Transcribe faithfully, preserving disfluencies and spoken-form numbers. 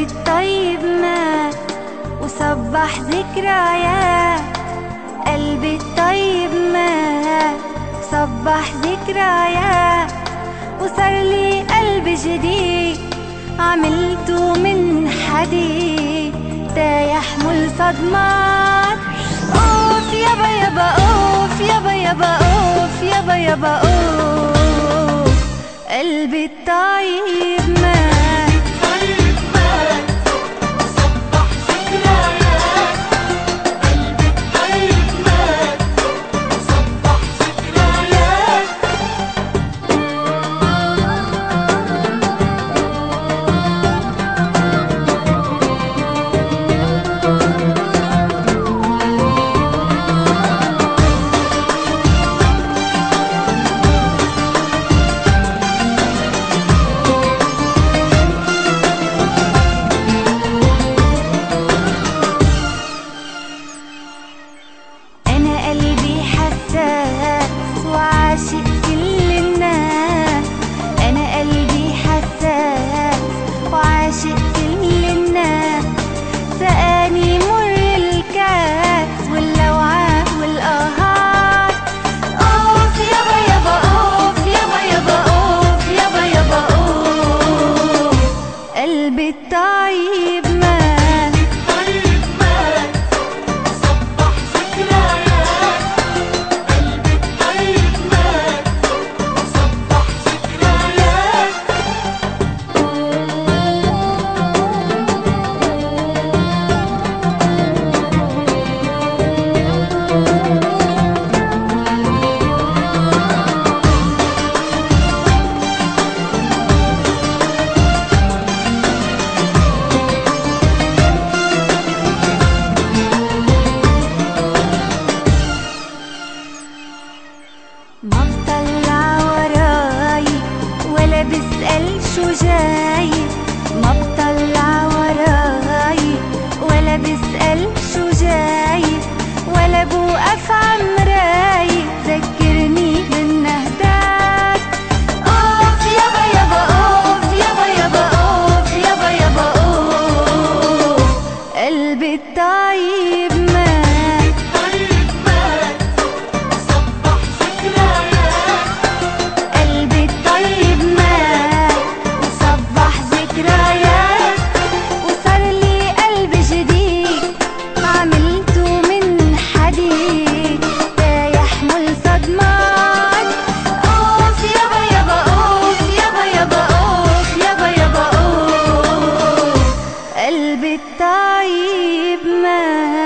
قلبي الطيب مات وصبح ذكريات، قلبي الطيب مات وصبح ذكريات، وصار لي قلب جديد عملته من حديد تا يحمل صدمات. اوف يابا يابا اوف يابا يابا اوف يابا يابا اوف، قلبي الطيب مات طيب مات وصبح ذكريات، قلبي الطيب مات وصبح ذكريات. وعاشق كل الناس، أنا قلبي حساس وعاشق كل الناس، سقاني مر الكاس واللوعات والقهار. أوف يابا يابا أوف يابا يابا أوف يابا يابا أوف، قلبي الطيب مات طيب مات وصبح ذكريات، قلبي الطيب مات وصبح ذكريات. ما بطلع وراي ولا بسأل شو جاي، ما بطلع وراي ولا بسأل شو جاي، ولا بوقف عمراي ذكرني بالنهدات. اوف يابا يابا اوف يابا يابا اوف يابا يابا اوف، قلبي الطيب مات طيب مات وصبح ذكريات، قلبي الطيب مات وصبح ذكريات، وصار لي قلب جديد عملته من حديد تا يحمل صدمات. اوف يابا يابا اوف يابا يابا اوف يابا يابا اوف، قلبي الطيب مات.